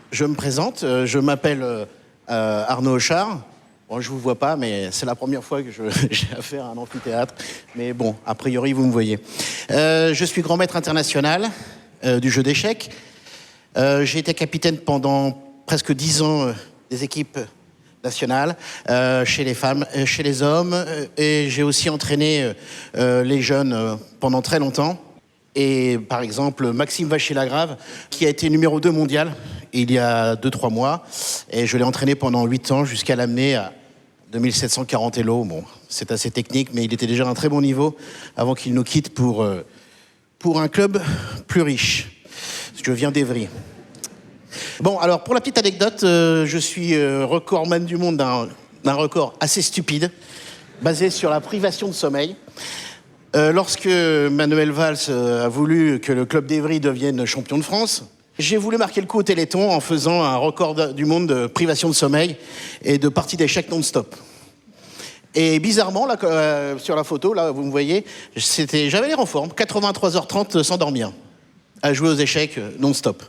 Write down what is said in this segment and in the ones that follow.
Je me présente, je m'appelle Arnaud Hochard. Bon, je vous vois pas, mais c'est la première fois que j'ai affaire à un amphithéâtre. Mais bon, a priori, vous me voyez. Je suis grand maître international du jeu d'échecs. J'ai été capitaine pendant presque 10 ans des équipes nationales, chez les femmes, chez les hommes. Et j'ai aussi entraîné les jeunes pendant très longtemps. Et par exemple, Maxime Vachier-Lagrave, qui a été numéro 2 mondial il y a 2-3 mois. Et je l'ai entraîné pendant 8 ans jusqu'à l'amener à 2740 Elo. Bon, c'est assez technique, mais il était déjà à un très bon niveau avant qu'il nous quitte pour un club plus riche. Je viens d'Evry. Bon, alors pour la petite anecdote, je suis recordman du monde d'un record assez stupide, basé sur la privation de sommeil. Lorsque Manuel Valls a voulu que le club d'Evry devienne champion de France, j'ai voulu marquer le coup au Téléthon en faisant un record du monde de privation de sommeil et de parties d'échecs non-stop. Et bizarrement, là, sur la photo, là, vous me voyez, j'avais l'air en forme, 83h30 sans dormir, à jouer aux échecs non-stop.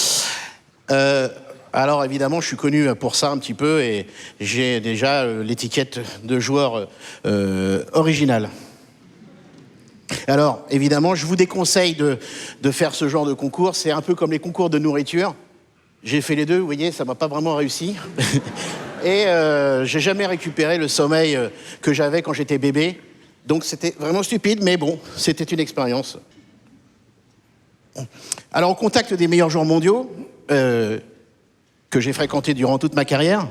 Alors évidemment, je suis connu pour ça un petit peu et j'ai déjà l'étiquette de joueur original. Alors, évidemment, je vous déconseille de faire ce genre de concours. C'est un peu comme les concours de nourriture. J'ai fait les deux, vous voyez, ça m'a pas vraiment réussi. Et j'ai jamais récupéré le sommeil que j'avais quand j'étais bébé. Donc c'était vraiment stupide, mais bon, c'était une expérience. Alors, au contact des meilleurs joueurs mondiaux, que j'ai fréquentés durant toute ma carrière,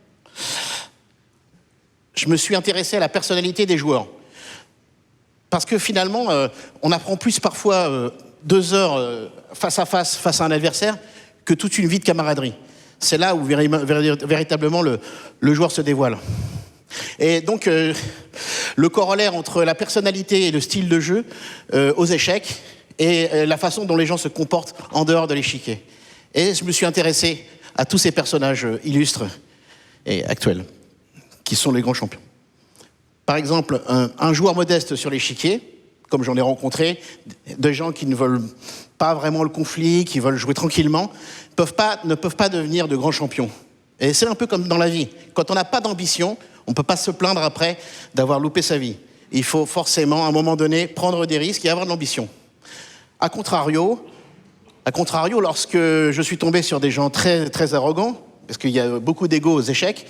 je me suis intéressé à la personnalité des joueurs. Parce que finalement, on apprend plus parfois 2 heures face à un adversaire que toute une vie de camaraderie. C'est là où véritablement le joueur se dévoile. Et donc, le corollaire entre la personnalité et le style de jeu aux échecs et la façon dont les gens se comportent en dehors de l'échiquier. Et je me suis intéressé à tous ces personnages illustres et actuels, qui sont les grands champions. Par exemple, un joueur modeste sur l'échiquier, comme j'en ai rencontré, des gens qui ne veulent pas vraiment le conflit, qui veulent jouer tranquillement, ne peuvent pas devenir de grands champions. Et c'est un peu comme dans la vie. Quand on n'a pas d'ambition, on ne peut pas se plaindre après d'avoir loupé sa vie. Il faut forcément, à un moment donné, prendre des risques et avoir de l'ambition. A contrario, lorsque je suis tombé sur des gens très, très arrogants, parce qu'il y a beaucoup d'ego aux échecs,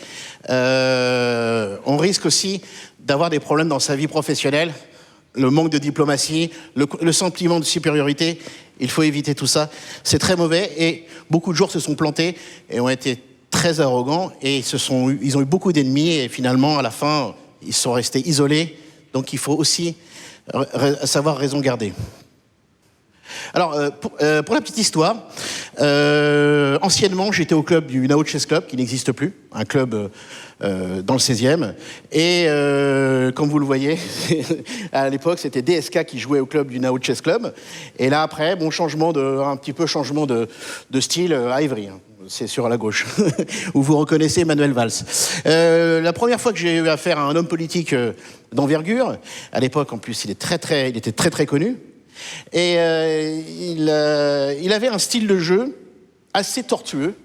on risque aussi d'avoir des problèmes dans sa vie professionnelle, le manque de diplomatie, le sentiment de supériorité. Il faut éviter tout ça. C'est très mauvais et beaucoup de joueurs se sont plantés et ont été très arrogants et ils ont eu beaucoup d'ennemis et finalement, à la fin, ils sont restés isolés. Donc il faut aussi savoir raison garder. Alors, pour la petite histoire, anciennement, j'étais au club du Nao Chess Club, qui n'existe plus, un club dans le 16e. Et comme vous le voyez, à l'époque, c'était DSK qui jouait au club du Nao Chess Club. Et là, après, un petit peu changement de style à Évry. C'est sur la gauche, où vous reconnaissez Manuel Valls. La première fois que j'ai eu affaire à un homme politique d'envergure, à l'époque, en plus, il était très, très connu. Et il avait un style de jeu assez tortueux,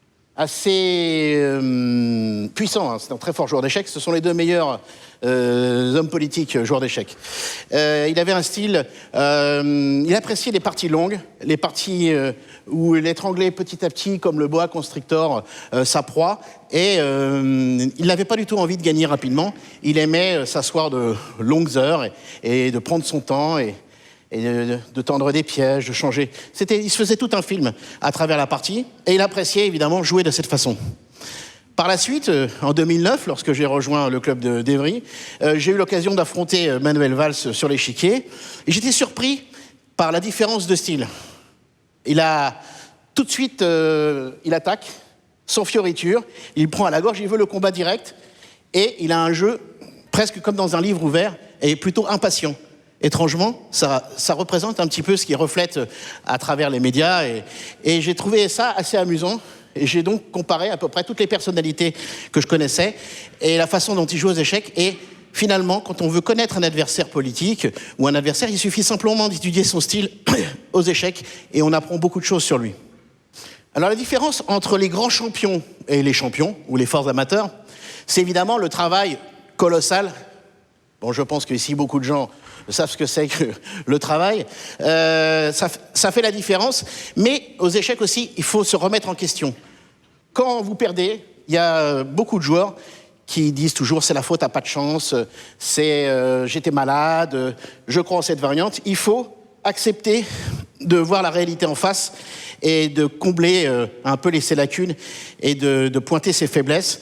assez puissant. Hein. C'est un très fort joueur d'échecs. Ce sont les 2 meilleurs hommes politiques joueurs d'échecs. Il avait un style... il appréciait les parties longues, les parties où il étranglait petit à petit, comme le boa constrictor, sa proie. Et il n'avait pas du tout envie de gagner rapidement. Il aimait s'asseoir de longues heures et de prendre son temps et de tendre des pièges, de changer. Il se faisait tout un film à travers la partie, et il appréciait évidemment jouer de cette façon. Par la suite, en 2009, lorsque j'ai rejoint le club d'Evry, j'ai eu l'occasion d'affronter Manuel Valls sur l'échiquier, et j'étais surpris par la différence de style. Il a tout de suite, il attaque, sans fioriture, il prend à la gorge, il veut le combat direct, et il a un jeu presque comme dans un livre ouvert, et plutôt impatient. Étrangement, ça représente un petit peu ce qui reflète à travers les médias et j'ai trouvé ça assez amusant et j'ai donc comparé à peu près toutes les personnalités que je connaissais et la façon dont ils jouent aux échecs et finalement, quand on veut connaître un adversaire politique ou un adversaire, il suffit simplement d'étudier son style aux échecs et on apprend beaucoup de choses sur lui. Alors la différence entre les grands champions et les champions, ou les forts amateurs, c'est évidemment le travail colossal. Bon, je pense qu'ici, beaucoup de gens savent ce que c'est que le travail. Ça fait la différence, mais aux échecs aussi, il faut se remettre en question. Quand vous perdez, il y a beaucoup de joueurs qui disent toujours c'est la faute à pas de chance, c'est j'étais malade, je crois en cette variante. Il faut accepter de voir la réalité en face et de combler un peu ses lacunes et de pointer ses faiblesses.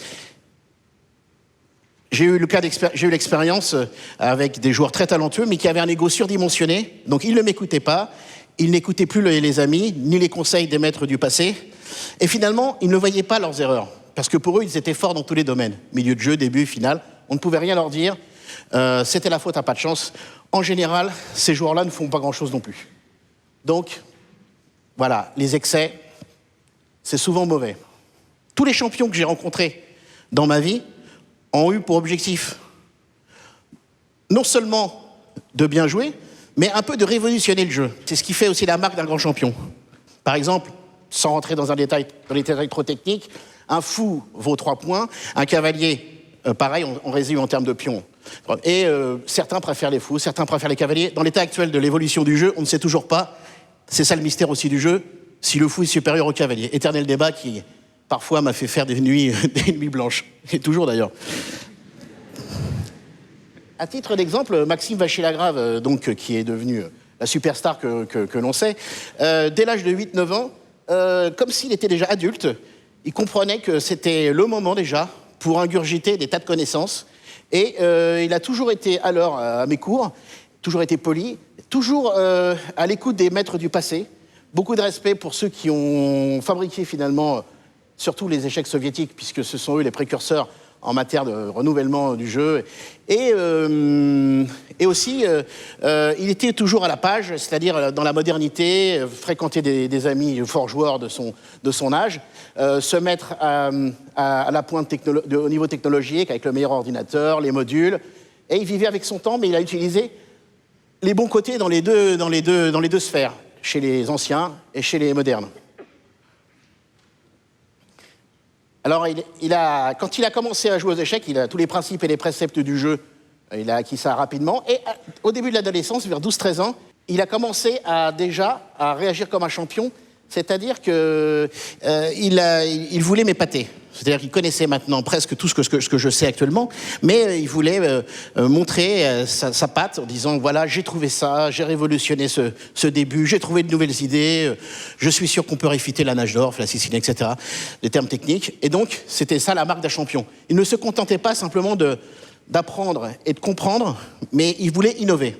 J'ai eu l'expérience avec des joueurs très talentueux, mais qui avaient un ego surdimensionné. Donc ils ne m'écoutaient pas, ils n'écoutaient plus les amis, ni les conseils des maîtres du passé. Et finalement, ils ne voyaient pas leurs erreurs. Parce que pour eux, ils étaient forts dans tous les domaines. Milieu de jeu, début, finale. On ne pouvait rien leur dire. C'était la faute à pas de chance. En général, ces joueurs-là ne font pas grand-chose non plus. Donc, voilà, les excès, c'est souvent mauvais. Tous les champions que j'ai rencontrés dans ma vie ont eu pour objectif non seulement de bien jouer, mais un peu de révolutionner le jeu. C'est ce qui fait aussi la marque d'un grand champion. Par exemple, sans rentrer dans les détails trop techniques, un fou vaut 3 points, un cavalier, pareil, on résume en termes de pions. Et certains préfèrent les fous, certains préfèrent les cavaliers. Dans l'état actuel de l'évolution du jeu, on ne sait toujours pas, c'est ça le mystère aussi du jeu, si le fou est supérieur au cavalier. Éternel débat qui, parfois, m'a fait faire des nuits blanches. Et toujours, d'ailleurs. À titre d'exemple, Maxime Vachier-Lagrave, donc, qui est devenu la superstar que l'on sait, dès l'âge de 8-9 ans, comme s'il était déjà adulte, il comprenait que c'était le moment déjà pour ingurgiter des tas de connaissances. Et il a toujours été alors à mes cours, toujours été poli, toujours à l'écoute des maîtres du passé. Beaucoup de respect pour ceux qui ont fabriqué finalement, surtout les échecs soviétiques, puisque ce sont eux les précurseurs en matière de renouvellement du jeu. Et aussi, il était toujours à la page, c'est-à-dire dans la modernité, fréquenter des amis forts joueurs de son âge, se mettre à la pointe au niveau technologique, avec le meilleur ordinateur, les modules. Et il vivait avec son temps, mais il a utilisé les bons côtés dans les deux sphères, chez les anciens et chez les modernes. Alors, quand il a commencé à jouer aux échecs, il a tous les principes et les préceptes du jeu, il a acquis ça rapidement. Et au début de l'adolescence, vers 12-13 ans, il a commencé déjà à réagir comme un champion, c'est-à-dire qu'il voulait m'épater. C'est-à-dire qu'il connaissait maintenant presque tout ce que je sais actuellement, mais il voulait montrer sa patte en disant, voilà, j'ai trouvé ça, j'ai révolutionné ce début, j'ai trouvé de nouvelles idées, je suis sûr qu'on peut réfuter la Najdorf, la Sicilienne, etc., des termes techniques. Et donc, c'était ça la marque d'un champion. Il ne se contentait pas simplement d'apprendre et de comprendre, mais il voulait innover.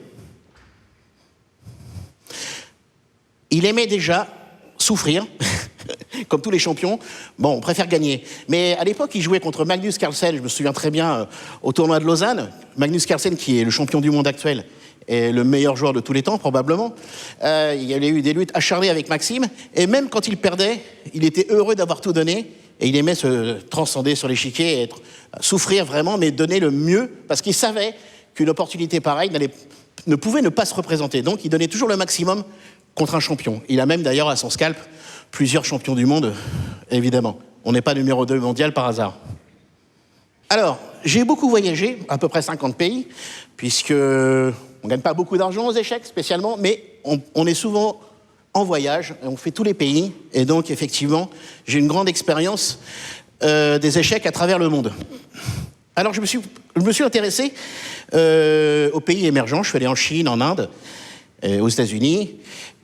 Il aimait déjà souffrir, comme tous les champions. Bon, on préfère gagner. Mais à l'époque, il jouait contre Magnus Carlsen, je me souviens très bien, au tournoi de Lausanne. Magnus Carlsen, qui est le champion du monde actuel, est le meilleur joueur de tous les temps, probablement. Il y avait eu des luttes acharnées avec Maxime, et même quand il perdait, il était heureux d'avoir tout donné, et il aimait se transcender sur l'échiquier, souffrir vraiment, mais donner le mieux, parce qu'il savait qu'une opportunité pareille ne pouvait ne pas se représenter. Donc, il donnait toujours le maximum contre un champion. Il a même d'ailleurs à son scalp plusieurs champions du monde, évidemment. On n'est pas numéro 2 mondial par hasard. Alors, j'ai beaucoup voyagé, à peu près 50 pays, puisque on ne gagne pas beaucoup d'argent aux échecs spécialement, mais on est souvent en voyage, et on fait tous les pays, et donc effectivement, j'ai une grande expérience des échecs à travers le monde. Alors, je me suis intéressé aux pays émergents. Je suis allé en Chine, en Inde, aux États-Unis.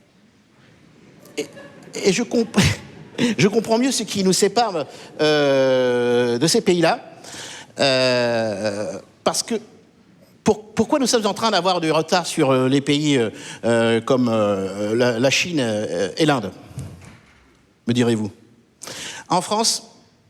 Et je comprends mieux ce qui nous sépare de ces pays-là. Parce que pourquoi nous sommes en train d'avoir du retard sur les pays comme la Chine et l'Inde, me direz-vous. En France,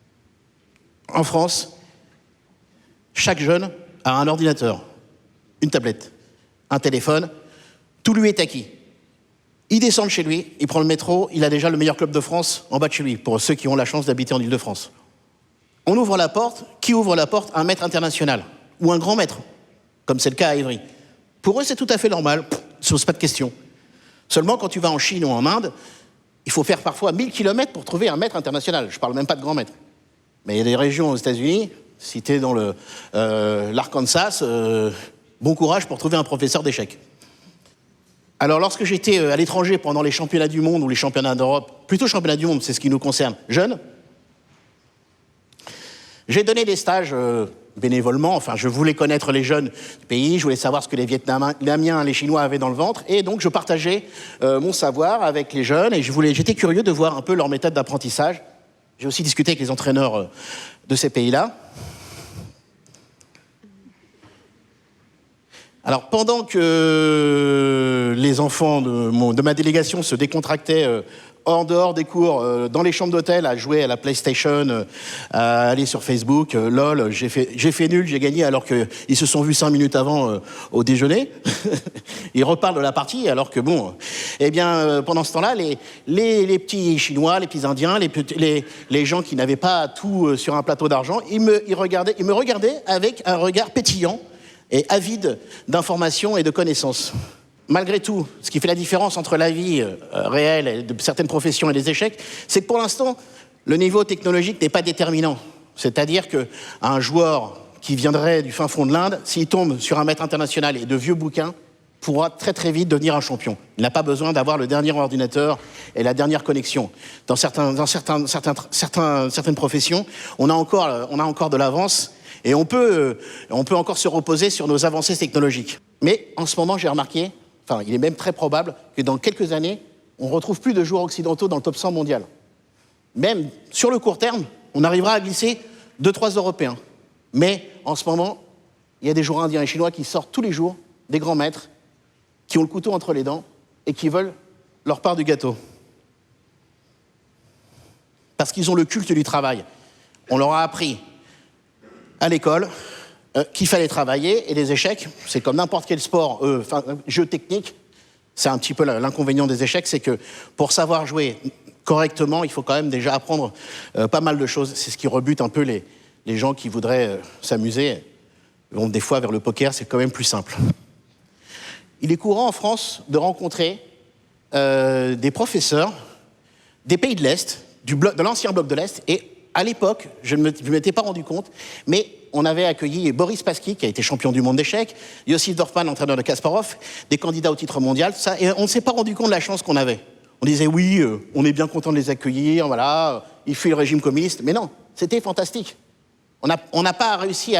chaque jeune a un ordinateur, une tablette, un téléphone, tout lui est acquis. Il descend de chez lui, il prend le métro, il a déjà le meilleur club de France en bas de chez lui, pour ceux qui ont la chance d'habiter en Île-de-France. On ouvre la porte, qui ouvre la porte? Un maître international, ou un grand maître, comme c'est le cas à Évry. Pour eux, c'est tout à fait normal, ça ne pose pas de question. Seulement, quand tu vas en Chine ou en Inde, Il faut faire parfois 1000 km pour trouver un maître international. Je ne parle même pas de grand maître. Mais il y a des régions aux États-Unis, si tu es dans l'Arkansas, bon courage pour trouver un professeur d'échecs. Alors, lorsque j'étais à l'étranger pendant les championnats du monde ou les championnats d'Europe, plutôt championnats du monde, c'est ce qui nous concerne, jeunes, j'ai donné des stages bénévolement. Enfin, je voulais connaître les jeunes du pays, je voulais savoir ce que les Vietnamiens, les Chinois avaient dans le ventre, et donc je partageais mon savoir avec les jeunes, et j'étais curieux de voir un peu leur méthode d'apprentissage. J'ai aussi discuté avec les entraîneurs de ces pays-là. Alors, pendant que les enfants de ma délégation se décontractaient en dehors des cours, dans les chambres d'hôtel, à jouer à la PlayStation, à aller sur Facebook, lol, j'ai fait nul, j'ai gagné, alors qu'ils se sont vus 5 minutes avant au déjeuner. Ils reparlent de la partie, alors que bon, eh bien, pendant ce temps-là, les petits Chinois, les petits Indiens, les gens qui n'avaient pas tout sur un plateau d'argent, ils me regardaient avec un regard pétillant et avide d'informations et de connaissances. Malgré tout, ce qui fait la différence entre la vie réelle de certaines professions et les échecs, c'est que pour l'instant, le niveau technologique n'est pas déterminant. C'est-à-dire qu'un joueur qui viendrait du fin fond de l'Inde, s'il tombe sur un maître international et de vieux bouquins, pourra très très vite devenir un champion. Il n'a pas besoin d'avoir le dernier ordinateur et la dernière connexion. Dans certaines professions, on a encore de l'avance. Et on peut encore se reposer sur nos avancées technologiques. Mais en ce moment, j'ai remarqué, enfin, il est même très probable que dans quelques années, on ne retrouve plus de joueurs occidentaux dans le top 100 mondial. Même sur le court terme, on arrivera à glisser 2-3 Européens. Mais en ce moment, il y a des joueurs indiens et chinois qui sortent tous les jours, des grands maîtres, qui ont le couteau entre les dents et qui veulent leur part du gâteau. Parce qu'ils ont le culte du travail. On leur a appris à l'école, qu'il fallait travailler, et les échecs, c'est comme n'importe quel sport, jeu technique, c'est un petit peu l'inconvénient des échecs, c'est que pour savoir jouer correctement, il faut quand même déjà apprendre pas mal de choses. C'est ce qui rebute un peu les gens qui voudraient s'amuser. Bon, des fois, vers le poker, c'est quand même plus simple. Il est courant en France de rencontrer des professeurs des pays de l'Est, de l'ancien bloc de l'Est, et à l'époque, je ne m'étais pas rendu compte, mais on avait accueilli Boris Spassky, qui a été champion du monde d'échecs, Yossif Dorfman, entraîneur de Kasparov, des candidats au titre mondial, tout ça, et on ne s'est pas rendu compte de la chance qu'on avait. On disait oui, on est bien content de les accueillir, voilà, ils fuient le régime communiste, mais non, c'était fantastique. On n'a pas réussi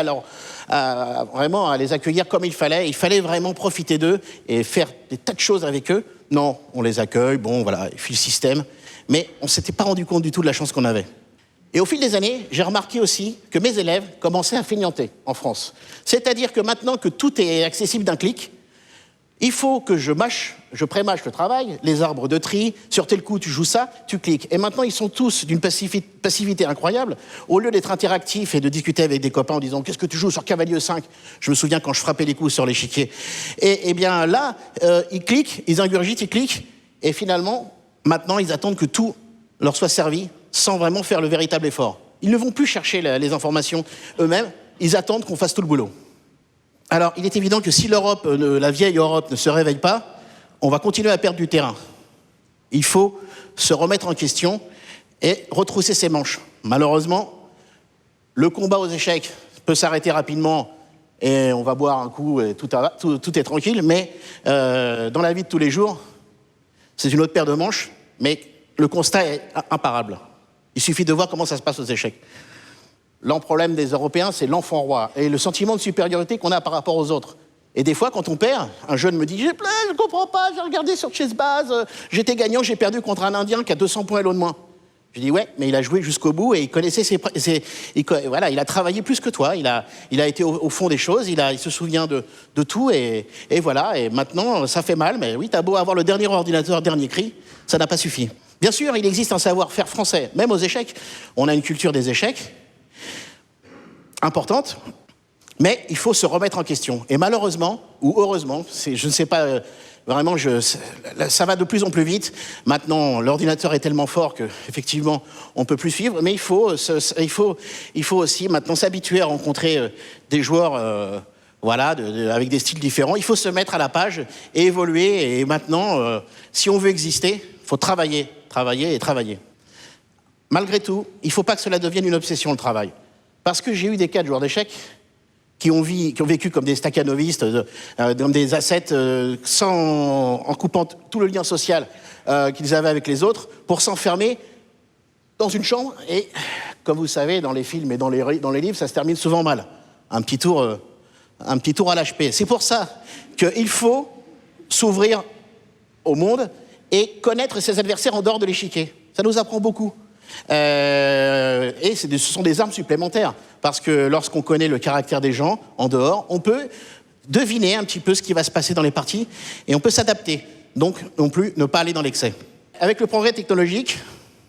vraiment à les accueillir comme il fallait vraiment profiter d'eux et faire des tas de choses avec eux. Non, on les accueille, bon voilà, il fuit le système, mais on ne s'était pas rendu compte du tout de la chance qu'on avait. Et au fil des années, j'ai remarqué aussi que mes élèves commençaient à feignanter en France. C'est-à-dire que maintenant que tout est accessible d'un clic, il faut que je pré-mâche le travail, les arbres de tri, sur tel coup tu joues ça, tu cliques. Et maintenant ils sont tous d'une passivité incroyable. Au lieu d'être interactifs et de discuter avec des copains en disant « Qu'est-ce que tu joues sur cavalier 5 ?» Je me souviens quand je frappais les coups sur l'échiquier. Et bien là, ils cliquent, ils ingurgitent, ils cliquent, et finalement, maintenant ils attendent que tout leur soit servi sans vraiment faire le véritable effort. Ils ne vont plus chercher les informations eux-mêmes, ils attendent qu'on fasse tout le boulot. Alors, il est évident que si la vieille Europe ne se réveille pas, on va continuer à perdre du terrain. Il faut se remettre en question et retrousser ses manches. Malheureusement, le combat aux échecs peut s'arrêter rapidement et on va boire un coup et tout est tranquille, mais dans la vie de tous les jours, c'est une autre paire de manches, mais le constat est imparable. Il suffit de voir comment ça se passe aux échecs. Le problème des Européens, c'est l'enfant roi et le sentiment de supériorité qu'on a par rapport aux autres. Et des fois, quand on perd, un jeune me dit « je ne comprends pas, j'ai regardé sur Chessbase, j'étais gagnant, j'ai perdu contre un Indien qui a 200 points l'eau de moins. » Je dis « ouais, mais il a joué jusqu'au bout et il connaissait voilà, il a travaillé plus que toi, il a été au fond des choses, il se souvient de tout et voilà, et maintenant, ça fait mal, mais oui, t'as beau avoir le dernier ordinateur, dernier cri, ça n'a pas suffi. » Bien sûr, il existe un savoir-faire français, même aux échecs. On a une culture des échecs importante, mais il faut se remettre en question. Et malheureusement, ou heureusement, je ne sais pas, vraiment, ça va de plus en plus vite. Maintenant, l'ordinateur est tellement fort qu'effectivement, on ne peut plus suivre, mais il faut aussi maintenant s'habituer à rencontrer des joueurs voilà, avec des styles différents. Il faut se mettre à la page et évoluer. Et maintenant, si on veut exister, il faut travailler travailler et travailler. Malgré tout, il ne faut pas que cela devienne une obsession, le travail. Parce que j'ai eu des cas de joueurs d'échecs qui ont vécu comme des stakhanovistes, comme des ascètes, en coupant tout le lien social qu'ils avaient avec les autres, pour s'enfermer dans une chambre. Et, comme vous savez, dans les films et dans les livres, ça se termine souvent mal. Un petit tour à l'HP. C'est pour ça qu'il faut s'ouvrir au monde et connaître ses adversaires en dehors de l'échiquier. Ça nous apprend beaucoup. Et ce sont des armes supplémentaires, parce que lorsqu'on connaît le caractère des gens en dehors, on peut deviner un petit peu ce qui va se passer dans les parties et on peut s'adapter. Donc, non plus, ne pas aller dans l'excès. Avec le progrès technologique,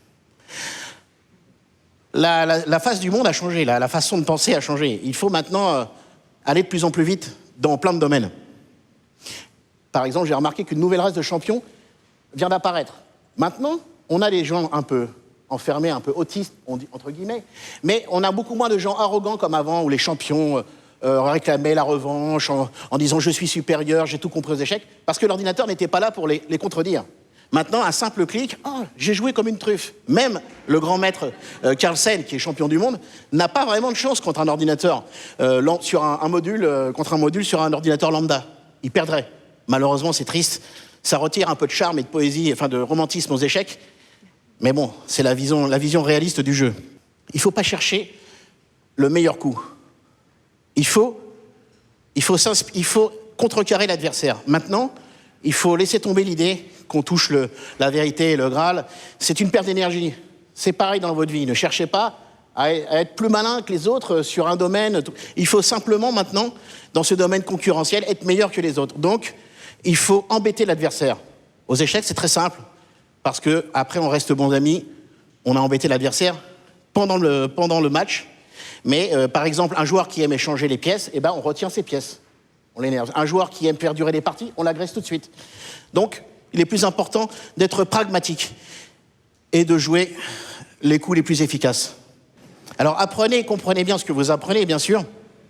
la face du monde a changé, la façon de penser a changé. Il faut maintenant aller de plus en plus vite dans plein de domaines. Par exemple, j'ai remarqué qu'une nouvelle race de champions vient d'apparaître. Maintenant, on a des gens un peu enfermés, un peu autistes, on dit, entre guillemets, mais on a beaucoup moins de gens arrogants comme avant, où les champions réclamaient la revanche en disant « je suis supérieur, j'ai tout compris aux échecs », parce que l'ordinateur n'était pas là pour les contredire. Maintenant, un simple clic, oh, j'ai joué comme une truffe. Même le grand maître Carlsen, qui est champion du monde, n'a pas vraiment de chance contre un ordinateur, sur un module, contre un module sur un ordinateur lambda. Il perdrait. Malheureusement, c'est triste. Ça retire un peu de charme et de poésie, enfin de romantisme aux échecs. Mais bon, c'est la vision réaliste du jeu. Il ne faut pas chercher le meilleur coup. Il faut contrecarrer l'adversaire. Maintenant, il faut laisser tomber l'idée qu'on touche la vérité et le Graal. C'est une perte d'énergie. C'est pareil dans votre vie. Ne cherchez pas à être plus malin que les autres sur un domaine. Il faut simplement maintenant, dans ce domaine concurrentiel, être meilleur que les autres. Donc, il faut embêter l'adversaire. Aux échecs, c'est très simple. Parce qu'après, on reste bons amis, on a embêté l'adversaire pendant le match. Mais par exemple, un joueur qui aime échanger les pièces, eh ben, on retient ses pièces. On l'énerve. Un joueur qui aime faire durer les parties, on l'agresse tout de suite. Donc, il est plus important d'être pragmatique et de jouer les coups les plus efficaces. Alors, apprenez et comprenez bien ce que vous apprenez, bien sûr.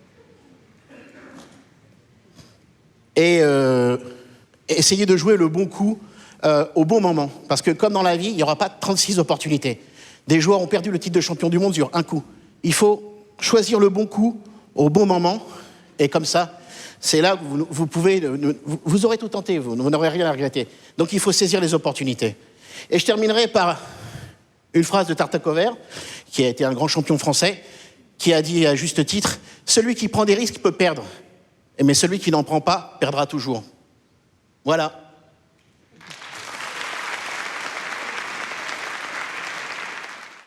Et essayez de jouer le bon coup au bon moment. Parce que comme dans la vie, il n'y aura pas 36 opportunités. Des joueurs ont perdu le titre de champion du monde sur un coup. Il faut choisir le bon coup au bon moment. Et comme ça, c'est là que vous aurez tout tenté, vous n'aurez rien à regretter. Donc il faut saisir les opportunités. Et je terminerai par une phrase de Tartakover, qui a été un grand champion français, qui a dit à juste titre « Celui qui prend des risques peut perdre, mais celui qui n'en prend pas perdra toujours ». Voilà.